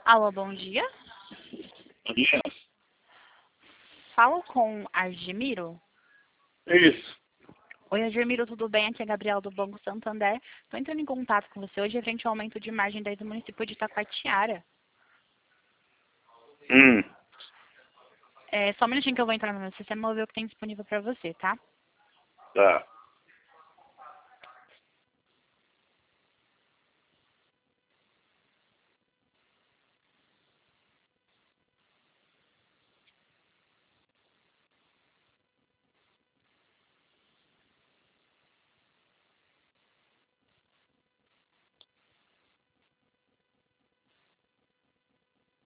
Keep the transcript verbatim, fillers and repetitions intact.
Alô, bom dia. Bom dia. Falo com Argemiro. Isso. Oi, Argemiro, tudo bem? Aqui é a Gabriela do Banco Santander. Estou entrando em contato com você hoje referente ao aumento de margem daí do município de Itacoatiara. Hum. É, só um minutinho que eu vou entrar no meu sistema e vou ver o que tem disponível para você, tá? Tá.